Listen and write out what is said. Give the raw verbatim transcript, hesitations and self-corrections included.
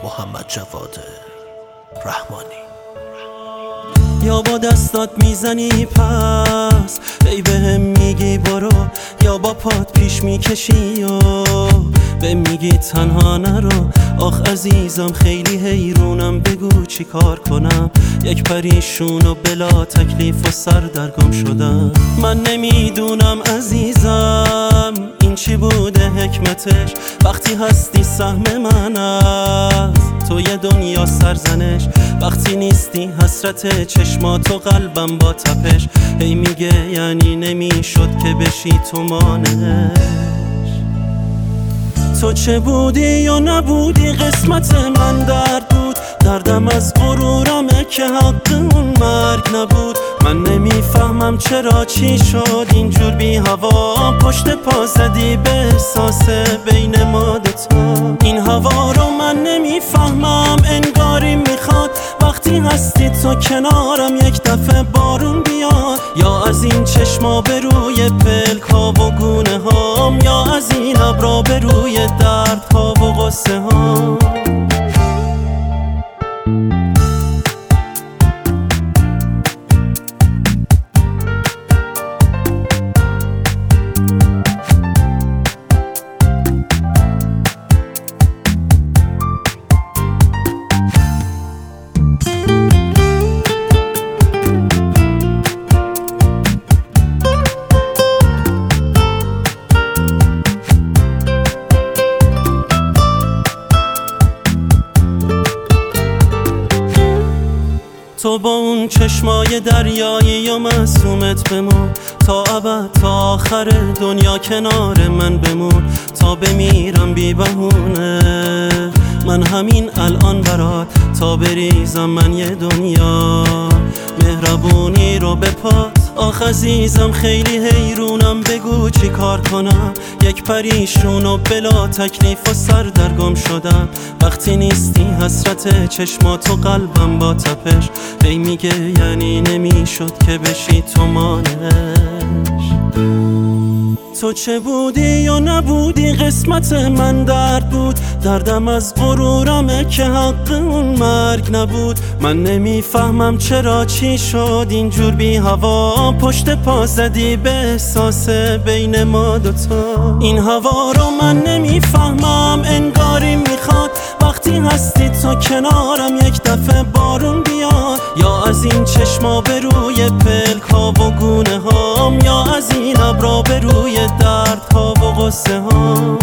محمد جواد رحمانی. یا با دستات میزنی پس ای بهم میگی برو، یا با پات پیش میکشی یا به میگی تنها نرو. آخ عزیزم خیلی حیرونم، بگو چی کار کنم؟ یک پریشون و بلا تکلیف و سردرگم شدم. من نمیدونم عزیزم این چی بوده حکمتش، وقتی هستی سهم من است تو یه دنیا سرزنش، وقتی نیستی حسرت چشمات و قلبم با تپش. هی میگه یعنی نمیشد که بشی تو مانش. تو چه بودی یا نبودی قسمت من درد بود، دردم از غرورمه که حق اون مرگ نبود. من نمیفهمم چرا چی شد اینجور بی هوا، پشت پا زدی به احساس بین ما دوتا. این هوا رو من نمیفهمم، انگاری میخواد وقتی هستی تو کنارم یک دفعه بارون بیاد، یا از این چشما به روی پلک ها و گونه هام، یا از این ابرا به روی درد ها و غصه ها. تو با اون چشمای دریایی و معصومت بمون، تا ابد تا آخر دنیا کنار من بمون، تا بمیرم بی بهونه. من همین الان برات تا بریزم من یه دنیا مهربونی رو به پات. آخ عزیزم خیلی حیرونم، بگو چی کار کنم؟ یک پریشون و بلا تکلیف و سردرگم شدم، وقتی نیستی حسرت چشمات و قلبم با تپش. هی میگه یعنی نمیشد که بشی تو مانش. تو چه بودی یا نبودی قسمت من درد بود، دردم از غرورمه که حق اون مرگ نبود. من نمیفهمم چرا چی شد اینجور بی هوا، پشت پا زدی به احساس بین ما دوتا. این هوا رو من نمیفهمم، انگاری میخواد وقتی هستی تو کنارم یک دفعه بارون بیاد، یا از این چشما به روی پلک ها و گونه هام، یا از این ابرا به روی درد ها و غصه ها.